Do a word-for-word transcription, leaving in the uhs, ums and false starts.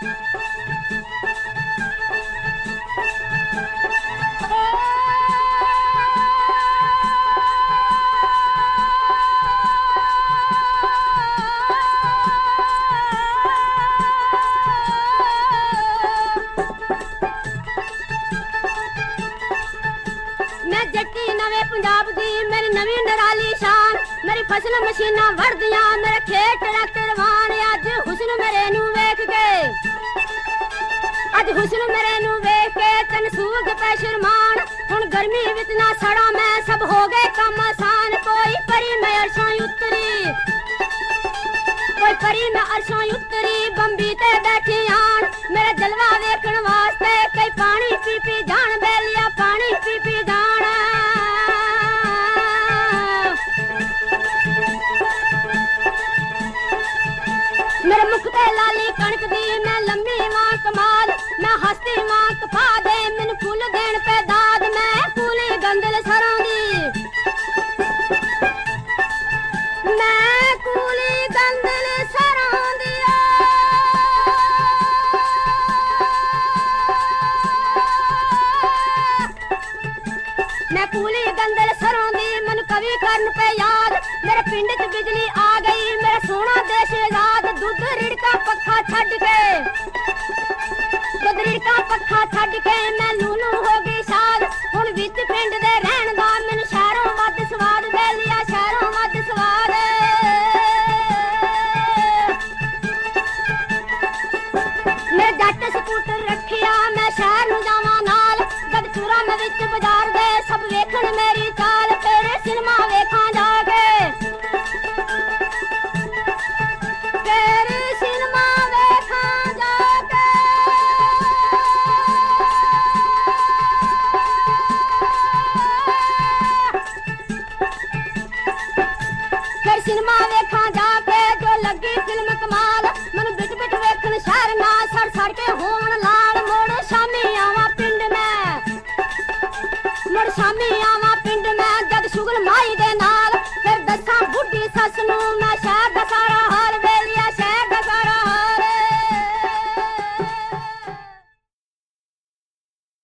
पंजाब दी मेरी नवी नराली शान मेरी फसल मशीना वरदियां मेरे खेत ट्रैक्टर वाहन अज हुस्न मेरे नू वेख के अज हुस्न मेरे नू वेख के तन सूझ पे शर्मान हुण गर्मी विच ना सड़ा मैं सब हो गए काम आसान कोई परी मैं अरशों उतरी कोई परी मैं अरशों उतरी बंबी ते बैठी आन मेरा जलवा वेखण वास्ते कई पानी पी पी जान बेलिया पानी पी पी जान मेरे मुख ते लाली कणक दी मैं लम्बी मां कमाल मैं हस्ती मां कपा दे मैनू फुल देण पे दाद मैं कूली गंदल सरों दी मैं कूली गंदल सरों दी मैं कूली गंदल सरों दी मैनू कवि करन पे याद मेरे पिंड च बिजली आ गई मेरा सोना देश आजाद दुध रिड़का पक्खा छड़ के दुध रिड़का पक्खा छड़ के मैं लूलू हो गई साल हुण विच पिंड दे रहण दा मैनू शहरों वध स्वाद दे लिया शहरों वध स्वाद मैं जट स्कूटर रखिया मैं शहर नू जावां नाल गदचूरा मैं विच बाजार दे सब वेखण मेरी चाल तेरे सिनेमा वेखां जाके सिनेमा वेखां जाके जो लगी फिल्म कमाल मन बिच बिच वेखण शहर ना सड़ सड़ के होवन